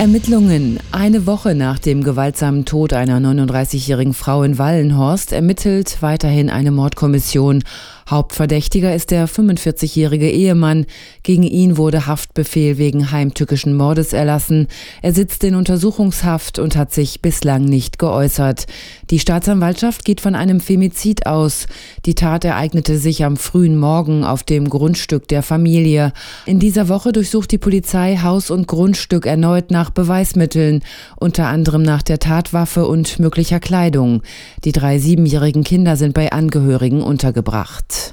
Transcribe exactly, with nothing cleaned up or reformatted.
Ermittlungen. Eine Woche nach dem gewaltsamen Tod einer neununddreißigjährigen Frau in Wallenhorst ermittelt weiterhin eine Mordkommission. Hauptverdächtiger ist der fünfundvierzigjährige Ehemann. Gegen ihn wurde Haftbefehl wegen heimtückischen Mordes erlassen. Er sitzt in Untersuchungshaft und hat sich bislang nicht geäußert. Die Staatsanwaltschaft geht von einem Femizid aus. Die Tat ereignete sich am frühen Morgen auf dem Grundstück der Familie. In dieser Woche durchsucht die Polizei Haus und Grundstück erneut nach Beweismitteln, unter anderem nach der Tatwaffe und möglicher Kleidung. Die drei siebenjährigen Kinder sind bei Angehörigen untergebracht.